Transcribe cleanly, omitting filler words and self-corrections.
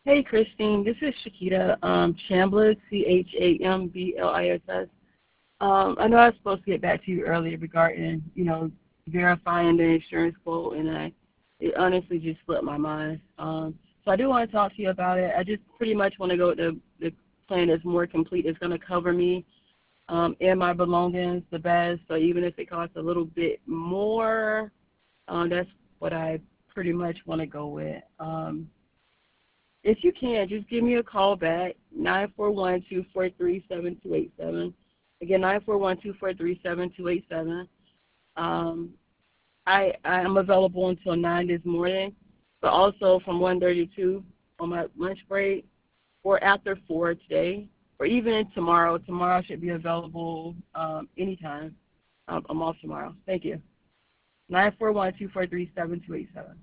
Hey, Christine. This is Shakita Chambliss, Chambliss. I know I was supposed to get back to you earlier regarding, verifying the insurance quote, and it honestly just slipped my mind. So I do want to talk to you about it. I just pretty much want to go with the plan that's more complete. It's going to cover me and my belongings the best. So even if it costs a little bit more, that's what I pretty much want to go with. If you can, just give me a call back, 941-243-7287. Again, 941-243-7287. Um, I am available until 9 this morning, but also from 1:30 to 2 on my lunch break, or after 4 today, or even tomorrow. Tomorrow I should be available anytime. I'm off tomorrow. Thank you. 941-243-7287.